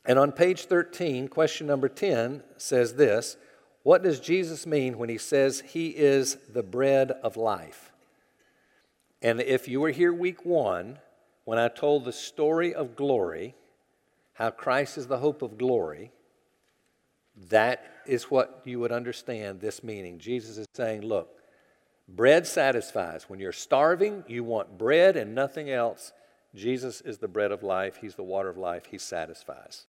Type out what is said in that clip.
And on page 13, question number 10 says this: what does Jesus mean when he says he is the bread of life? And if you were here week 1, when I told the story of glory, how Christ is the hope of glory, that is what you would understand this meaning. Jesus is saying, look, bread satisfies. When you're starving, you want bread and nothing else. Jesus is the bread of life. He's the water of life. He satisfies.